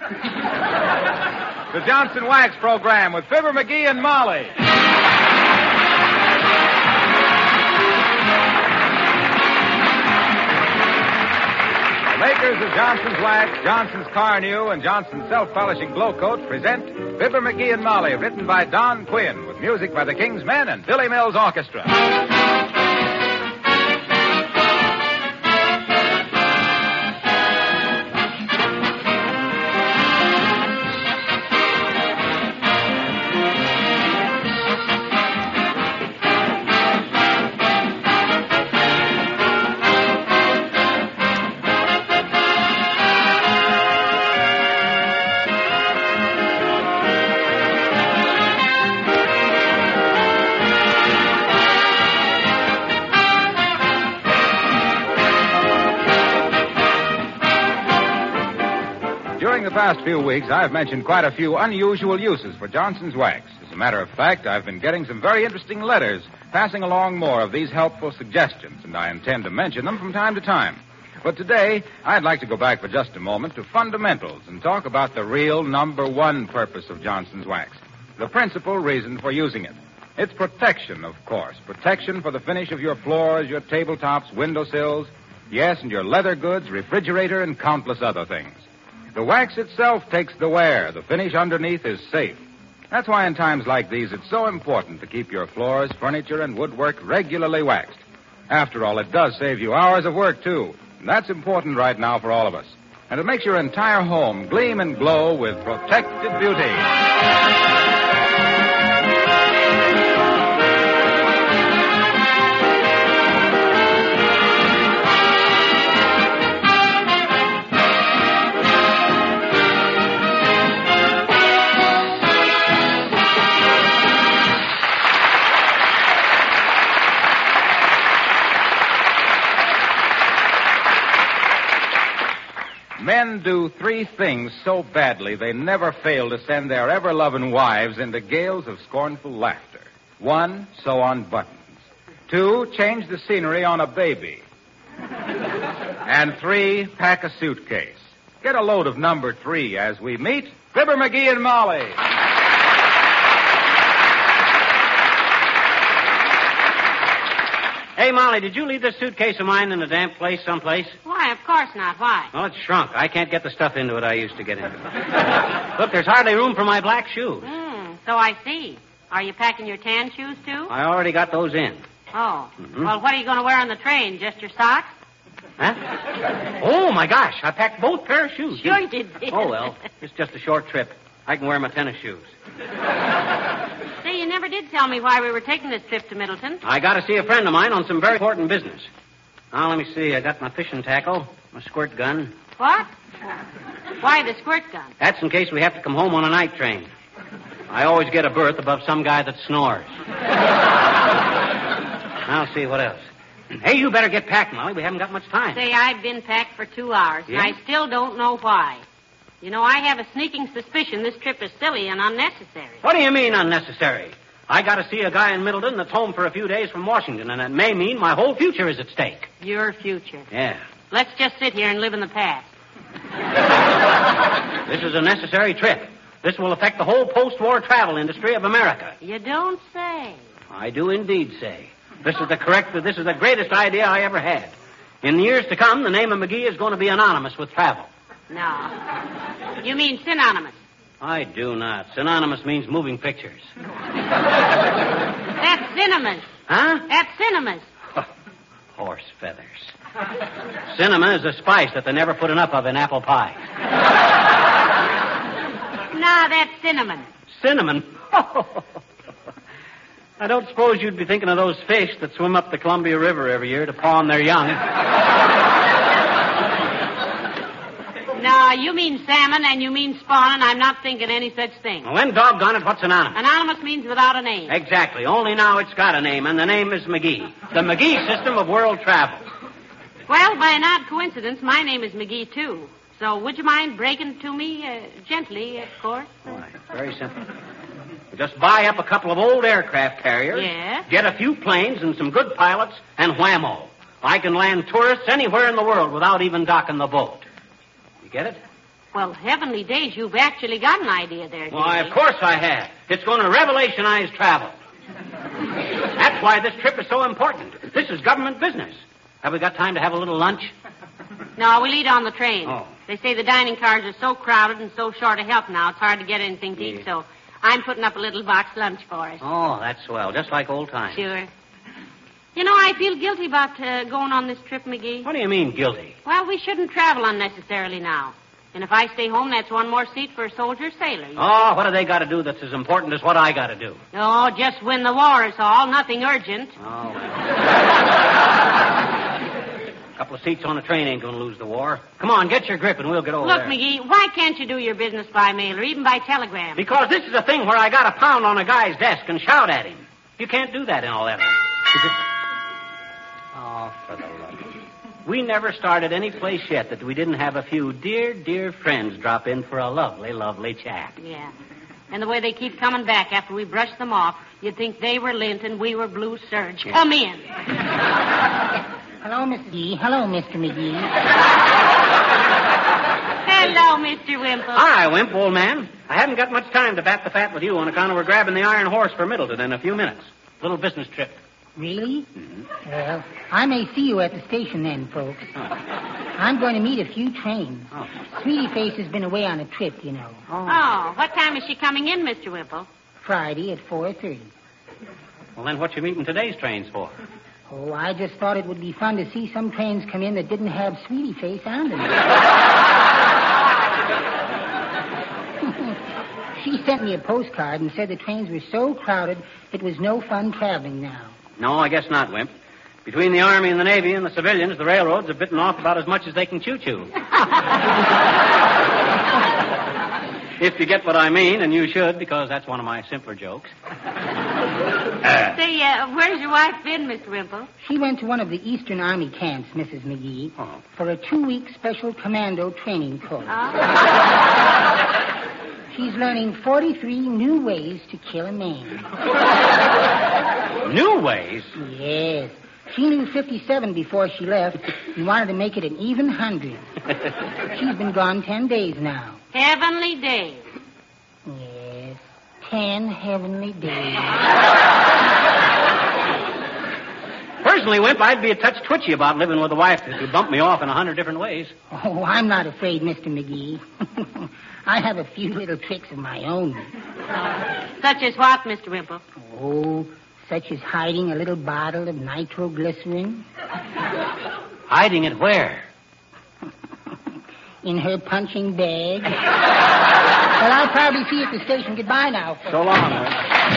The Johnson Wax Program with Fibber McGee and Molly. The makers of Johnson's Wax, Johnson's Carnu, and Johnson's Self-Polishing Glow Coat present Fibber McGee and Molly, written by Don Quinn, with music by the King's Men and Billy Mills Orchestra. During the past few weeks, I've mentioned quite a few unusual uses for Johnson's Wax. As a matter of fact, I've been getting some very interesting letters passing along more of these helpful suggestions, and I intend to mention them from time to time. But today, I'd like to go back for just a moment to fundamentals and talk about the real number one purpose of Johnson's Wax, the principal reason for using it. It's protection, of course. Protection for the finish of your floors, your tabletops, windowsills, yes, and your leather goods, refrigerator, and countless other things. The wax itself takes the wear. The finish underneath is safe. That's why in times like these, it's so important to keep your floors, furniture, and woodwork regularly waxed. After all, it does save you hours of work, too. And that's important right now for all of us. And it makes your entire home gleam and glow with protected beauty. Men do three things so badly they never fail to send their ever-loving wives into gales of scornful laughter. 1, sew on buttons. 2, change the scenery on a baby. And 3, pack a suitcase. Get a load of number 3 as we meet Fibber McGee and Molly. Hey, Molly, did you leave this suitcase of mine in a damp place someplace? Why, of course not. Why? Well, it's shrunk. I can't get the stuff into it I used to get into. Look, there's hardly room for my black shoes. So I see. Are you packing your tan shoes, too? I already got those in. Oh. Well, what are you going to wear on the train? Just your socks? Huh? Oh, my gosh. I packed both pair of shoes. Sure you did. Oh, well, it's just a short trip. I can wear my tennis shoes. Say, you never did tell me why we were taking this trip to Middleton. I got to see a friend of mine on some very important business. Now, let me see. I got my fishing tackle, my squirt gun. What? Why the squirt gun? That's in case we have to come home on a night train. I always get a berth above some guy that snores. Now, see what else. Hey, you better get packed, Molly. We haven't got much time. Say, I've been packed for 2 hours, Yeah? and I still don't know why. You know, I have a sneaking suspicion this trip is silly and unnecessary. What do you mean unnecessary? I got to see a guy in Middleton that's home for a few days from Washington, and it may mean my whole future is at stake. Your future. Yeah. Let's just sit here and live in the past. This is a necessary trip. This will affect the whole post-war travel industry of America. You don't say. I do indeed say. This is the greatest idea I ever had. In the years to come, the name of McGee is going to be anonymous with travel. No. You mean synonymous. I do not. Synonymous means moving pictures. That's cinemas. Huh? That's cinemas. Horse feathers. Cinema is a spice that they never put enough of in apple pie. No, that's cinnamon. Cinnamon? I don't suppose you'd be thinking of those fish that swim up the Columbia River every year to pawn their young. No, you mean salmon and you mean spawn, and I'm not thinking any such thing. Well, then, doggone it, what's anonymous? Anonymous means without a name. Exactly. Only now it's got a name, and the name is McGee. The McGee system of world travel. Well, by an odd coincidence, my name is McGee, too. So would you mind breaking it to me? Gently, of course. Why, it's very simple. Just buy up a couple of old aircraft carriers. Yes? Get a few planes and some good pilots, and whammo. I can land tourists anywhere in the world without even docking the boat. You get it? Well, heavenly days, you've actually got an idea there, Why, Jimmy. of course I have. It's going to revolutionize travel. That's why this trip is so important. This is government business. Have we got time to have a little lunch? No, we'll eat on the train. Oh. They say the dining cars are so crowded and so short of help now, it's hard to get anything to eat, so I'm putting up a little box lunch for us. Oh, that's swell. Just like old times. Sure. You know, I feel guilty about going on this trip, McGee. What do you mean, guilty? Well, we shouldn't travel unnecessarily now. And if I stay home, that's one more seat for a soldier sailor. Oh, what do they got to do that's as important as what I got to do? Oh, just win the war is all. Nothing urgent. Oh. A couple of seats on the train ain't going to lose the war. Come on, get your grip and we'll get over Look, there. McGee, why can't you do your business by mail or even by telegram? Because this is a thing where I got to pound on a guy's desk and shout at him. You can't do that in all that. Oh, for the love of... We never started any place yet that we didn't have a few dear, dear friends drop in for a lovely, lovely chat. Yeah. And the way they keep coming back after we brush them off, you'd think they were lint and we were blue serge. Yeah. Come in. Hello, Miss McGee. Hello, Mr. McGee. Hello, Mr. Wimple. Hi, Wimp, old man. I haven't got much time to bat the fat with you on account of we're grabbing the Iron Horse for Middleton in a few minutes. Little business trip. Really? Mm-hmm. Well, I may see you at the station then, folks. Oh. I'm going to meet a few trains. Oh. Sweetie Face has been away on a trip, you know. Oh, what time is she coming in, Mr. Wimple? Friday at 4:30. Well, then what you meeting today's trains for? Oh, I just thought it would be fun to see some trains come in that didn't have Sweetie Face on them. She sent me a postcard and said the trains were so crowded it was no fun traveling now. No, I guess not, Wimp. Between the Army and the Navy and the civilians, the railroads have bitten off about as much as they can chew. If you get what I mean, and you should, because that's one of my simpler jokes. Say, where's your wife been, Mr. Wimple? She went to one of the Eastern Army camps, Mrs. McGee, for a 2-week special commando training course. Oh. She's learning 43 new ways to kill a man. New ways? Yes. She knew 57 before she left and wanted to make it an even 100. She's been gone 10 days now. Heavenly days. Yes. 10 heavenly days. Personally, Wimp, I'd be a touch twitchy about living with a wife that could bump me off in 100 different ways. Oh, I'm not afraid, Mr. McGee. I have a few little tricks of my own. Such as what, Mr. Wimple? Oh, such as hiding a little bottle of nitroglycerin. Hiding it where? In her punching bag. Well, I'll probably see you at the station. Goodbye now, folks. So long, Wimp.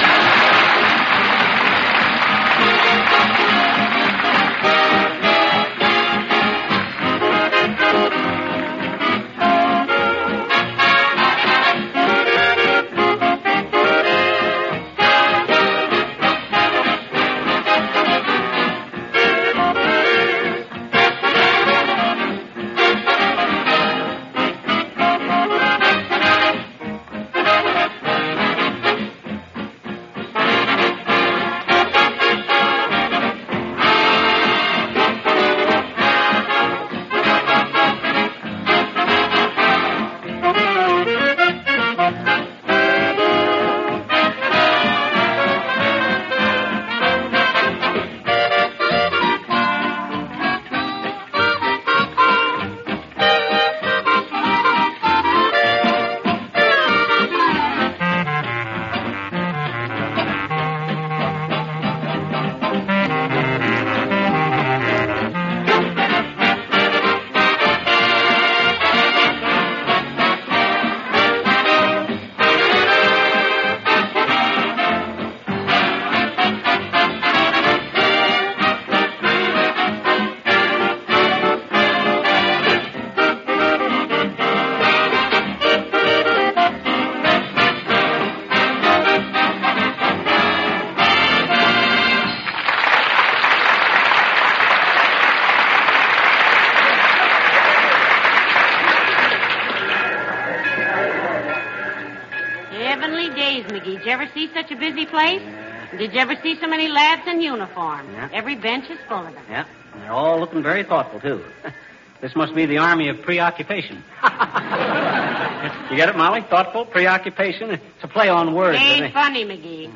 Did you ever see such a busy place? Did you ever see so many lads in uniform? Yeah. Every bench is full of them. Yeah, and they're all looking very thoughtful, too. This must be the army of preoccupation. You get it, Molly? Thoughtful, preoccupation. It's a play on words. Ain't funny, McGee.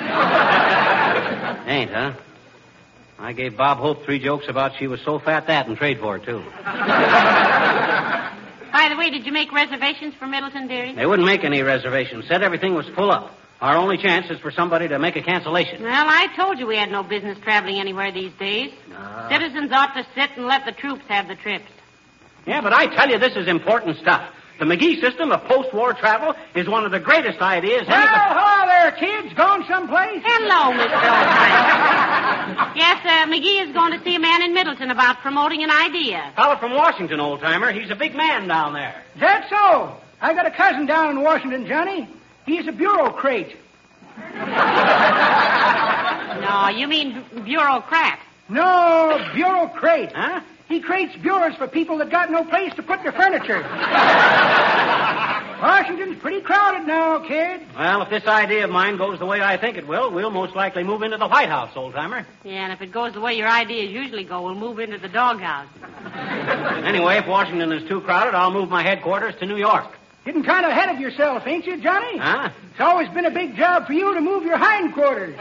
Ain't, huh? I gave Bob Hope 3 jokes about she was so fat that and trade for it, too. By the way, did you make reservations for Middleton, dearie? They wouldn't make any reservations. Said everything was full up. Our only chance is for somebody to make a cancellation. Well, I told you we had no business traveling anywhere these days. Citizens ought to sit and let the troops have the trips. Yeah, but I tell you, this is important stuff. The McGee system of post-war travel is one of the greatest ideas. Hello there, kids. Going someplace? Hello, Mr. Oldtimer. Yes, McGee is going to see a man in Middleton about promoting an idea. Fellow from Washington, old-timer. He's a big man down there. Is that so? I got a cousin down in Washington, Johnny. He's a bureaucrat. No, you mean bureaucrat. No, bureaucrat. Huh? He creates bureaus for people that got no place to put their furniture. Washington's pretty crowded now, kid. Well, if this idea of mine goes the way I think it will, we'll most likely move into the White House, old-timer. Yeah, and if it goes the way your ideas usually go, we'll move into the doghouse. Anyway, if Washington is too crowded, I'll move my headquarters to New York. Getting kind of ahead of yourself, ain't you, Johnny? Huh? It's always been a big job for you to move your hindquarters.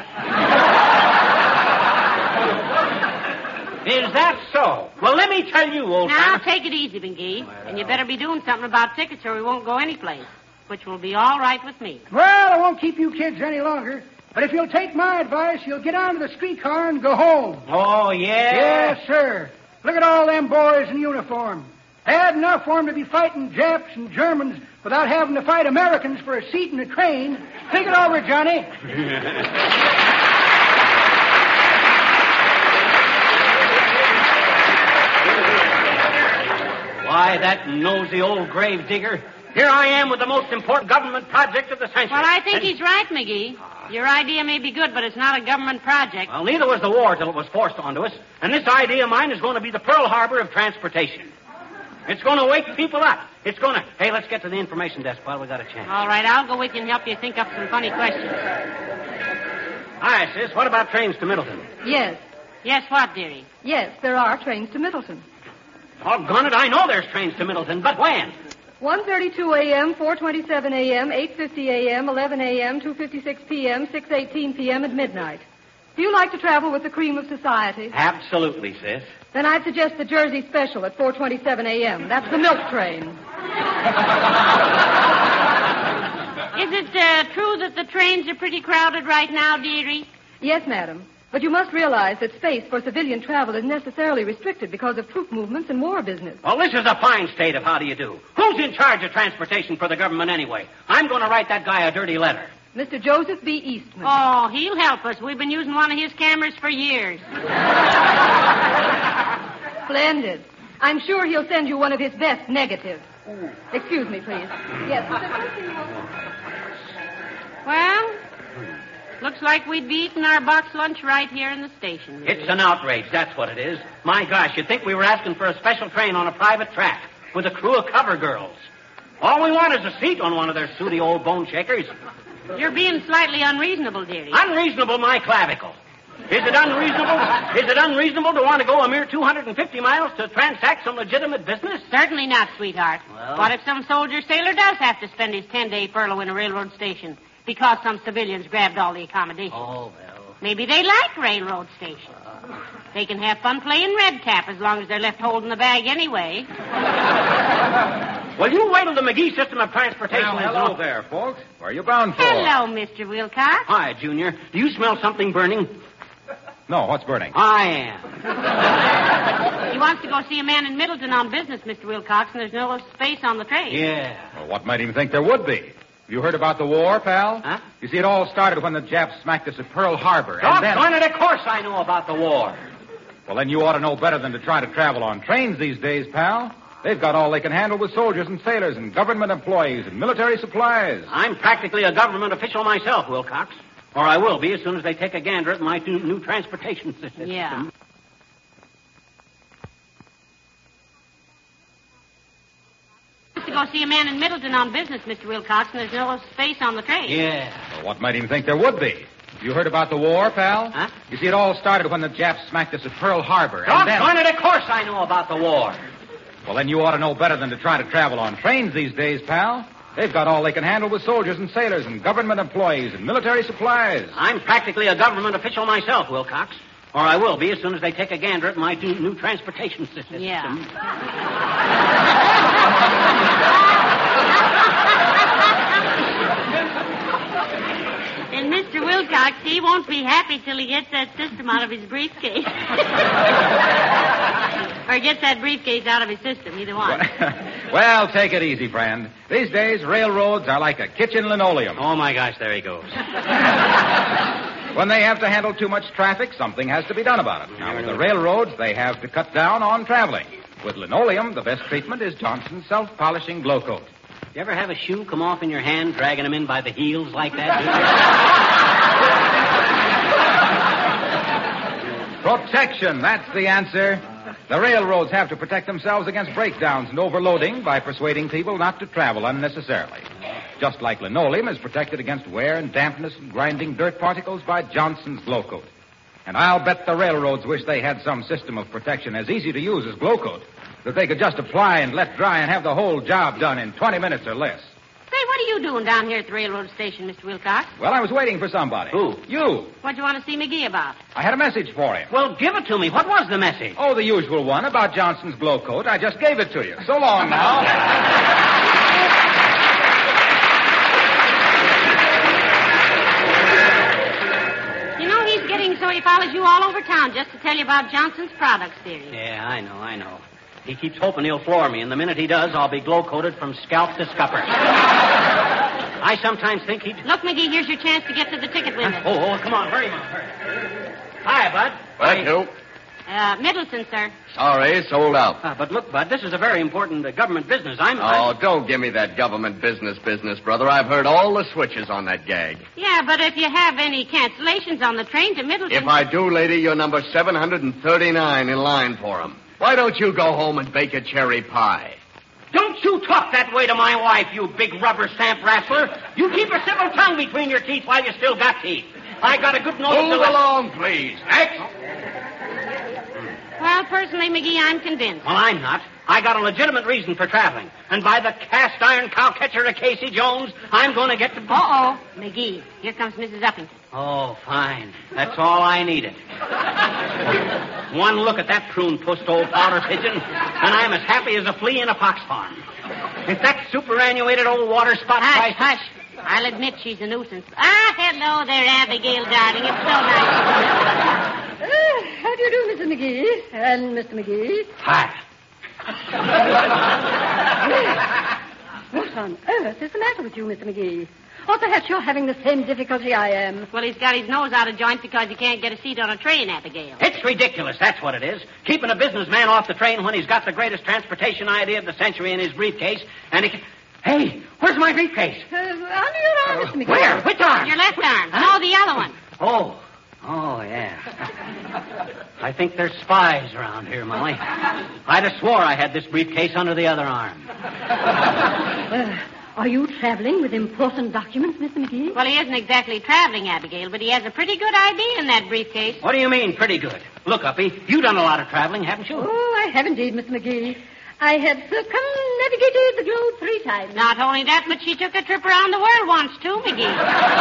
Is that so? Well, let me tell you, old Now, timer. take it easy, McGee. And you better be doing something about tickets or we won't go anyplace, which will be all right with me. Well, I won't keep you kids any longer. But if you'll take my advice, you'll get onto the streetcar and go home. Oh, yeah? Yes, sir. Look at all them boys in uniform. Bad enough for them to be fighting Japs and Germans without having to fight Americans for a seat in the train. Think it over, Johnny. Why, that nosy old grave digger. Here I am with the most important government project of the century. Well, I think he's right, McGee. Your idea may be good, but it's not a government project. Well, neither was the war till it was forced onto us. And this idea of mine is going to be the Pearl Harbor of transportation. It's going to wake people up. It's going to... Hey, let's get to the information desk while we got a chance. All right, I'll go with you and help you think up some funny questions. Hi, sis. What about trains to Middleton? Yes. Yes, what, dearie? Yes, there are trains to Middleton. Doggone it, I know there's trains to Middleton, but when? 1:32 a.m., 4:27 a.m., 8:50 a.m., 11 a.m., 2:56 p.m., 6:18 p.m., and midnight. Do you like to travel with the cream of society? Absolutely, sis. Then I'd suggest the Jersey Special at 4:27 a.m. That's the milk train. Is it true that the trains are pretty crowded right now, dearie? Yes, madam. But you must realize that space for civilian travel is necessarily restricted because of troop movements and war business. Well, this is a fine state of how do you do. Who's in charge of transportation for the government anyway? I'm going to write that guy a dirty letter. Mr. Joseph B. Eastman. Oh, he'll help us. We've been using one of his cameras for years. Splendid. I'm sure he'll send you one of his best negatives. Excuse me, please. Yes. Well, looks like we'd be eating our box lunch right here in the station. It's an outrage, that's what it is. My gosh, you'd think we were asking for a special train on a private track with a crew of cover girls. All we want is a seat on one of their sooty old bone shakers. You're being slightly unreasonable, dearie. Unreasonable, my clavicle. Is it unreasonable? Is it unreasonable to want to go a mere 250 miles to transact some legitimate business? Certainly not, sweetheart. Well? What if some soldier-sailor does have to spend his 10-day furlough in a railroad station because some civilians grabbed all the accommodations? Oh, well. Maybe they like railroad stations. They can have fun playing red cap as long as they're left holding the bag anyway. Well, you wait till the McGee system of transportation Well, is hello on. there, folks. Where are you bound for? Hello, Mr. Wilcox. Hi, Junior. Do you smell something burning? No, what's burning? I am. He wants to go see a man in Middleton on business, Mr. Wilcox, and there's no space on the train. Yeah. Well, what made him think there would be? You heard about the war, pal? Huh? You see, it all started when the Japs smacked us at Pearl Harbor. And then... Doggone it, of course I know about the war. Well, then you ought to know better than to try to travel on trains these days, pal. They've got all they can handle with soldiers and sailors and government employees and military supplies. I'm practically a government official myself, Wilcox. Or I will be as soon as they take a gander at my new transportation system. Yeah. To go see a man in Middleton on business, Mr. Wilcox, and there's no space on the train. Yeah. Well, what made him think there would be? You heard about the war, pal? Huh? You see, it all started when the Japs smacked us at Pearl Harbor. And then... Doggone it, of course I know about the war. Well, then you ought to know better than to try to travel on trains these days, pal. They've got all they can handle with soldiers and sailors and government employees and military supplies. I'm practically a government official myself, Wilcox. Or I will be as soon as they take a gander at my new transportation system. Yeah. And Mr. Wilcox, he won't be happy till he gets that system out of his briefcase. Or gets that briefcase out of his system, either one. Well, take it easy, friend. These days, railroads are like a kitchen linoleum. Oh, my gosh, there he goes. When they have to handle too much traffic, something has to be done about it. Now, with the railroads, they have to cut down on traveling. With linoleum, the best treatment is Johnson's self-polishing glow coat. You ever have a shoe come off in your hand, dragging them in by the heels like that? Protection, that's the answer. The railroads have to protect themselves against breakdowns and overloading by persuading people not to travel unnecessarily. Just like linoleum is protected against wear and dampness and grinding dirt particles by Johnson's glow coat. And I'll bet the railroads wish they had some system of protection as easy to use as glow coat, that they could just apply and let dry and have the whole job done in 20 minutes or less. Say, what are you doing down here at the railroad station, Mr. Wilcox? Well, I was waiting for somebody. Who? You. What'd you want to see McGee about? I had a message for him. Well, give it to me. What was the message? Oh, the usual one about Johnson's glow coat. I just gave it to you. So long now. You know, he's getting so he follows you all over town just to tell you about Johnson's products theory. Yeah, I know. He keeps hoping he'll floor me, and the minute he does, I'll be glow-coated from scalp to scupper. I sometimes think he'd... Look, McGee, here's your chance to get to the ticket window. Oh, come on, hurry, Mom, hurry. Hi, Bud. Thank you. Middleton, sir. Sorry, sold out. But look, Bud, this is a very important government business. Don't give me that government business, brother. I've heard all the switches on that gag. Yeah, but if you have any cancellations on the train to Middleton... If I do, lady, you're number 739 in line for them. Why don't you go home and bake a cherry pie? Don't you talk that way to my wife, you big rubber stamp wrestler. You keep a civil tongue between your teeth while you still got teeth. I got a good notice Move along, please. Next. Well, personally, McGee, I'm convinced. Well, I'm not. I got a legitimate reason for traveling. And by the cast iron cowcatcher of Casey Jones, I'm going to get to... Uh-oh. McGee, here comes Mrs. Uppington. Oh, fine. That's all I needed. One look at that prune-pussed old powder pigeon, and I'm as happy as a flea in a pox farm. If that superannuated old water spot... Hush. I'll admit she's a nuisance. Hello there, Abigail, darling. It's so nice. How do you do, Mrs. McGee? And Mr. McGee? Hi. What on earth is the matter with you, Mr. McGee? Or perhaps you're having the same difficulty I am. Well, he's got his nose out of joint because he can't get a seat on a train, Abigail. It's ridiculous, that's what it is. Keeping a businessman off the train when he's got the greatest transportation idea of the century in his briefcase, and he... Hey, where's my briefcase? Under your arm, Mr. McGee. Where? Which arm? Your left arm. Huh? No, the other one. Oh, yeah. I think there's spies around here, Molly. I'd have swore I had this briefcase under the other arm. Are you traveling with important documents, Mr. McGee? Well, he isn't exactly traveling, Abigail, but he has a pretty good idea in that briefcase. What do you mean, pretty good? Look, Uppy, you've done a lot of traveling, haven't you? Oh, I have indeed, Mr. McGee. I have circumnavigated the globe 3 times. Not only that, but she took a trip around the world once, too, McGee.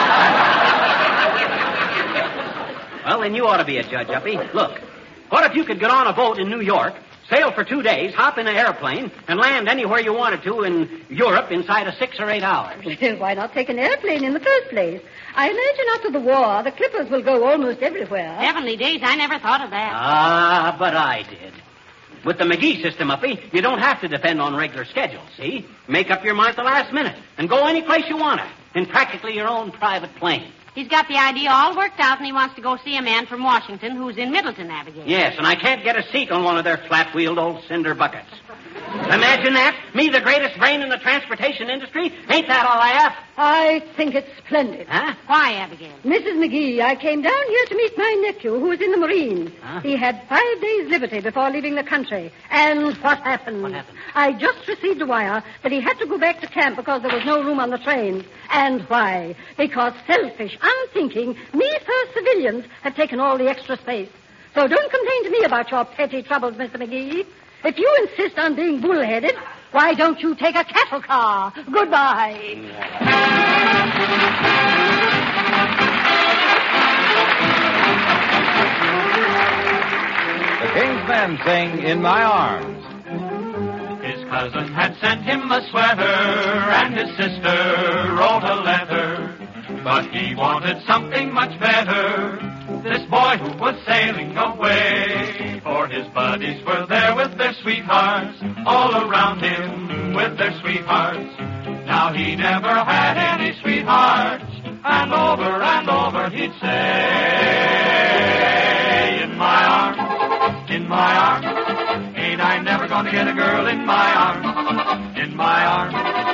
Well, then you ought to be a judge, Uppy. Look, what if you could get on a boat in New York, sail for 2 days, hop in an airplane, and land anywhere you wanted to in Europe inside of 6 or 8 hours? Why not take an airplane in the first place? I imagine after the war, the clippers will go almost everywhere. Heavenly days, I never thought of that. Ah, but I did. With the McGee system, Uppy, you don't have to depend on regular schedules, see? Make up your mind at the last minute and go any place you want to in practically your own private plane. He's got the idea all worked out, and he wants to go see a man from Washington who's in Middleton, Abigail. Yes, and I can't get a seat on one of their flat-wheeled old cinder buckets. Imagine that. Me, the greatest brain in the transportation industry. Ain't that all I have? I think it's splendid. Huh? Why, Abigail? Mrs. McGee, I came down here to meet my nephew, who is in the Marines. Huh? He had 5 days' liberty before leaving the country. And what happened? What happened? I just received a wire that he had to go back to camp because there was no room on the train. And why? Because selfish, unthinking, me-first civilians have taken all the extra space. So don't complain to me about your petty troubles, Mr. McGee. If you insist on being bullheaded, why don't you take a cattle car? Goodbye. The King's Men sing In My Arms. His cousin had sent him a sweater, and his sister wrote a letter. But he wanted something much better, this boy who was sailing away. For his buddies were there with their sweethearts, all around him with their sweethearts. Now he never had any sweethearts, and over he'd say, in my arms, ain't I never gonna get a girl in my arms, in my arms,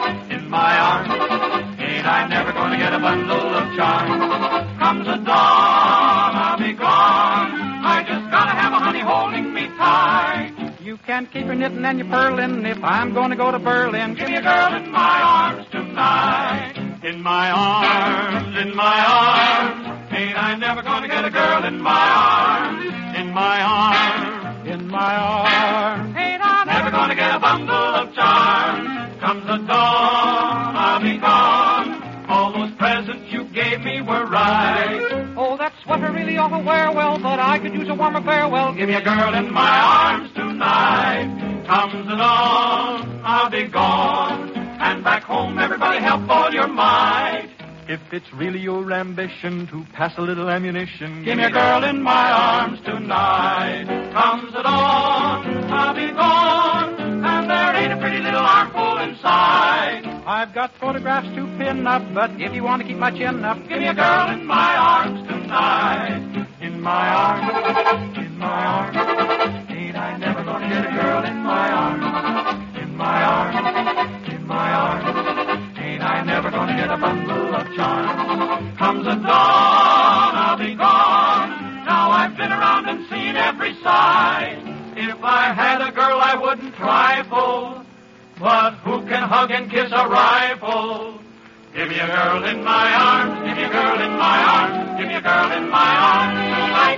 ain't I never gonna get a bundle of charms. Comes the dawn, I'll be gone, I just gotta have a honey holding me tight. You can't keep your knitting and your purling if I'm going to go to Berlin. Give me a girl in my arms tonight. In my arms, ain't I never gonna get a girl in my arms, in my arms, ain't I never gonna get a bundle of charms. Comes the dawn, I'll be gone, all those presents you gave me were right. Oh, that sweater really ought to wear well, but I could use a warmer farewell. Give me a girl in my arms tonight. Comes the dawn, I'll be gone, and back home everybody help all your might. If it's really your ambition to pass a little ammunition, Give me a girl in my arms tonight. Comes the dawn, I'll be gone, and there ain't a pretty little armful inside. I've got photographs to pin up, but if you want to keep my chin up, Give me a girl in my arms tonight. In my arms, ain't I never gonna get a girl in my arms, in my arms, ain't I never gonna get a bundle of charms. Comes the dawn, I'll be gone, now I've been around and seen every side. If I had a girl I wouldn't trifle, but who can hug and kiss a rifle? Give me a girl in my arms, give me a girl in my arms, give me a girl in my arms tonight.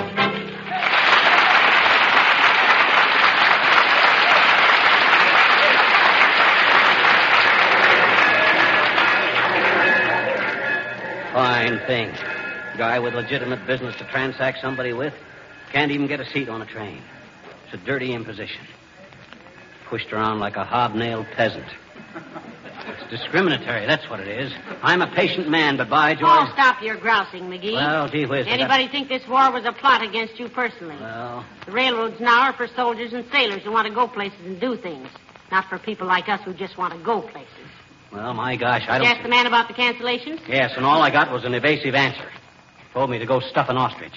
Fine thing. Guy with legitimate business to transact somebody with can't even get a seat on a train. It's a dirty imposition. Pushed around like a hobnailed peasant. It's discriminatory, that's what it is. I'm a patient man, but by George... Oh, stop your grousing, McGee. Well, gee whiz. Anybody think this war was a plot against you personally? Well... The railroads now are for soldiers and sailors who want to go places and do things, not for people like us who just want to go places. Well, my gosh, I don't... You asked the man about the cancellations? Yes, and all I got was an evasive answer. Told me to go stuff an ostrich.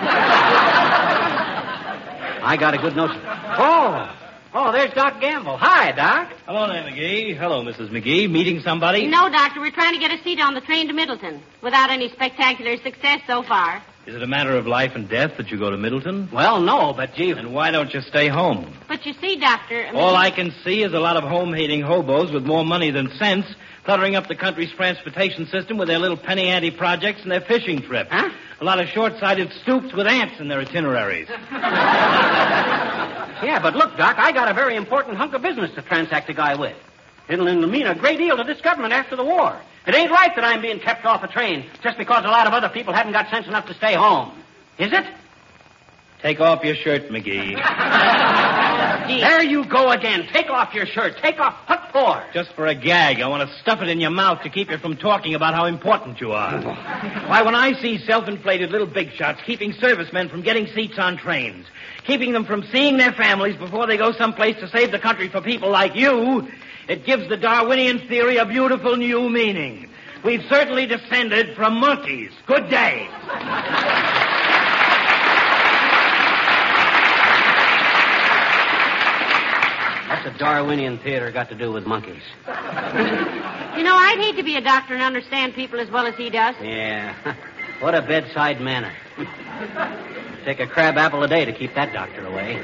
I got a good notion. Oh, there's Doc Gamble. Hi, Doc. Hello there, McGee. Hello, Mrs. McGee. Meeting somebody? No, Doctor. We're trying to get a seat on the train to Middleton without any spectacular success so far. Is it a matter of life and death that you go to Middleton? Well, no, but gee... Then why don't you stay home? But you see, Doctor... All I can see is a lot of home-hating hobos with more money than sense cluttering up the country's transportation system with their little penny ante projects and their fishing trips. Huh? A lot of short-sighted stoops with ants in their itineraries. Yeah, but look, Doc, I got a very important hunk of business to transact a guy with. It'll mean a great deal to this government after the war. It ain't right that I'm being kept off a train just because a lot of other people haven't got sense enough to stay home. Is it? Take off your shirt, McGee. There you go again. Take off your shirt. Take off. What for? Just for a gag. I want to stuff it in your mouth to keep you from talking about how important you are. Why, when I see self-inflated little big shots keeping servicemen from getting seats on trains, keeping them from seeing their families before they go someplace to save the country for people like you, it gives the Darwinian theory a beautiful new meaning. We've certainly descended from monkeys. Good day. What's a Darwinian theater got to do with monkeys? You know, I'd hate to be a doctor and understand people as well as he does. Yeah. What a bedside manner. Take a crab apple a day to keep that doctor away.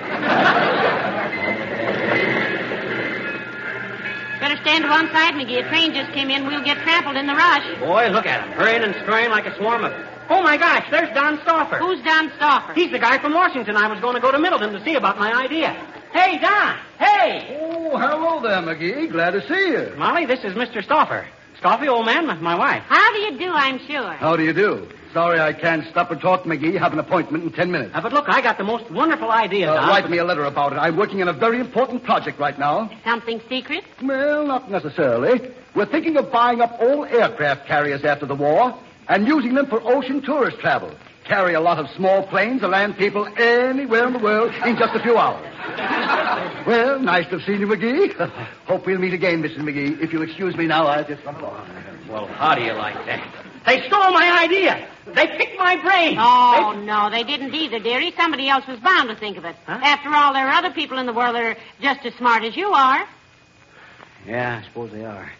Better stand to one side, McGee. A train just came in. We'll get trampled in the rush. Boy, look at him. Hurrying and scurrying like a swarm of... Oh, my gosh, there's Don Stauffer. Who's Don Stauffer? He's the guy from Washington I was going to go to Middleton to see about my idea. Hey, Don. Hey. Oh, hello there, McGee. Glad to see you. Molly, this is Mr. Stauffer. Stauffer, old man, my wife. How do you do, I'm sure. How do you do? Sorry I can't stop and talk, McGee. Have an appointment in 10 minutes. But look, I got the most wonderful idea, Don. Write me a letter about it. I'm working on a very important project right now. Something secret? Well, not necessarily. We're thinking of buying up old aircraft carriers after the war and using them for ocean tourist travel. Carry a lot of small planes and land people anywhere in the world in just a few hours. Well, nice to have seen you, McGee. Hope we'll meet again, Mrs. McGee. If you'll excuse me now, I'll just run along. Well, how do you like that? They stole my idea. They picked my brain. Oh, no, they didn't either, dearie. Somebody else was bound to think of it. Huh? After all, there are other people in the world that are just as smart as you are. Yeah, I suppose they are.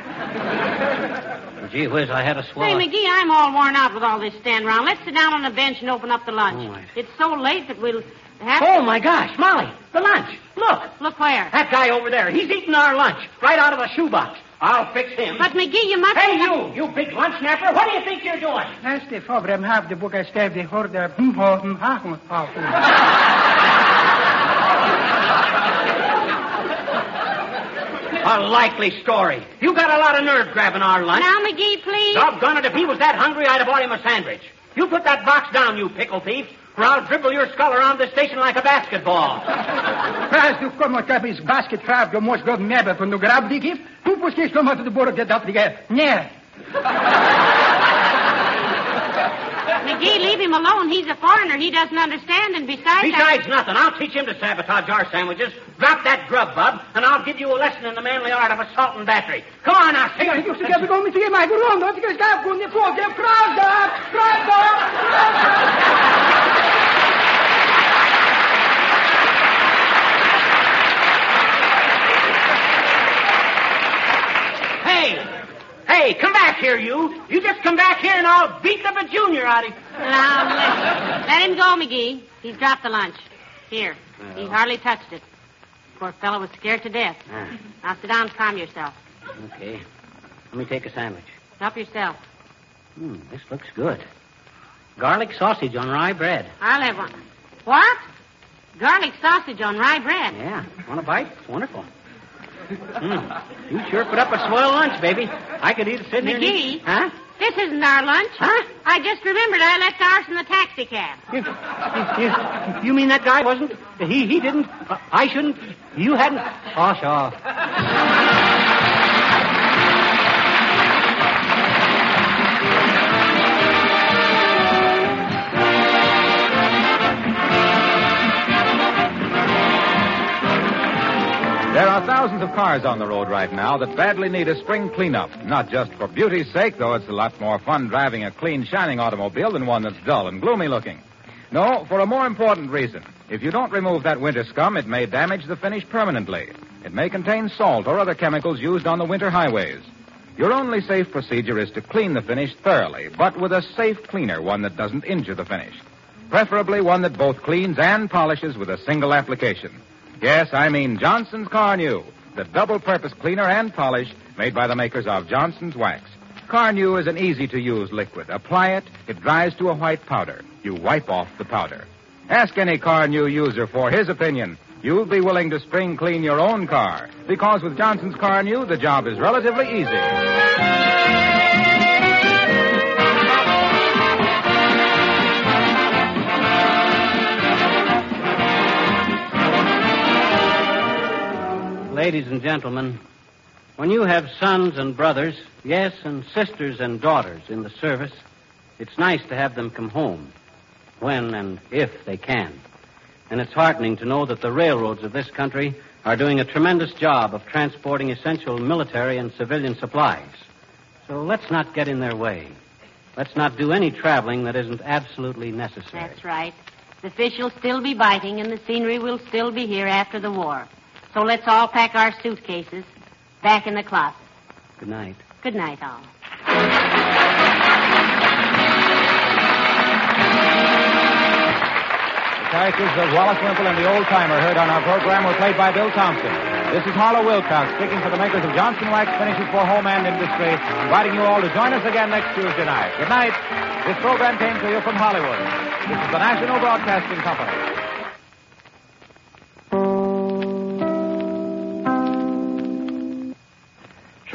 Gee whiz, I had a swallow. Say, McGee, I'm all worn out with all this stand around. Let's sit down on the bench and open up the lunch. Oh, It's so late that we'll have Oh, my gosh, Molly, the lunch. Look. Look where? That guy over there, he's eating our lunch right out of the shoebox. I'll fix him. But, McGee, you must... Hey, you big lunch snapper, what do you think you're doing? Näste fabrem have the book I stabbed the horda. A likely story. You got a lot of nerve grabbing our lunch. Now, McGee, please. Doggone it, if he was that hungry, I'd have bought him a sandwich. You put that box down, you pickle thief, or I'll dribble your skull around the station like a basketball. As du kommer till his basket trap, du måste gå med på några grabb, Dick. Du får slå mot det borde det där. Nej. McGee, leave him alone. He's a foreigner. He doesn't understand, and Besides nothing, I'll teach him to sabotage our sandwiches. Drop that grub, bub, and I'll give you a lesson in the manly art of assault and battery. Come on now, sing it. You ska gå med till mig runt och ska gå kunna få det pravda. Hey, come back here, you. You just come back here and I'll beat the junior out of you. Now, let him go, McGee. He's dropped the lunch. Here. He hardly touched it. Poor fellow was scared to death. Now sit down and calm yourself. Okay. Let me take a sandwich. Help yourself. This looks good. Garlic sausage on rye bread. I'll have one. What? Garlic sausage on rye bread? Yeah. Want a bite? It's wonderful. You sure put up a swell lunch, baby. I could eat it sitting McGee? here. Huh? This isn't our lunch. Huh? I just remembered I left ours in the taxi cab. You mean that guy wasn't? He didn't? I shouldn't? You hadn't? Oh, sure. There are thousands of cars on the road right now that badly need a spring cleanup. Not just for beauty's sake, though it's a lot more fun driving a clean, shining automobile than one that's dull and gloomy looking. No, for a more important reason. If you don't remove that winter scum, it may damage the finish permanently. It may contain salt or other chemicals used on the winter highways. Your only safe procedure is to clean the finish thoroughly, but with a safe cleaner, one that doesn't injure the finish. Preferably one that both cleans and polishes with a single application. Yes, I mean Johnson's Carnu, the double-purpose cleaner and polish made by the makers of Johnson's Wax. Carnu is an easy-to-use liquid. Apply it, it dries to a white powder. You wipe off the powder. Ask any Carnu user for his opinion. You'll be willing to spring clean your own car, because with Johnson's Carnu, the job is relatively easy. Ladies and gentlemen, when you have sons and brothers, yes, and sisters and daughters in the service, it's nice to have them come home when and if they can. And it's heartening to know that the railroads of this country are doing a tremendous job of transporting essential military and civilian supplies. So let's not get in their way. Let's not do any traveling that isn't absolutely necessary. That's right. The fish will still be biting, and the scenery will still be here after the war. So let's all pack our suitcases back in the closet. Good night. Good night, all. The characters of Wallace Wimple and the Old-Timer heard on our program were played by Bill Thompson. This is Harlow Wilcox speaking for the makers of Johnson Wax Finishes for Home and Industry, inviting you all to join us again next Tuesday night. Good night. This program came to you from Hollywood. This is the National Broadcasting Company.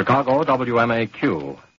Chicago, WMAQ.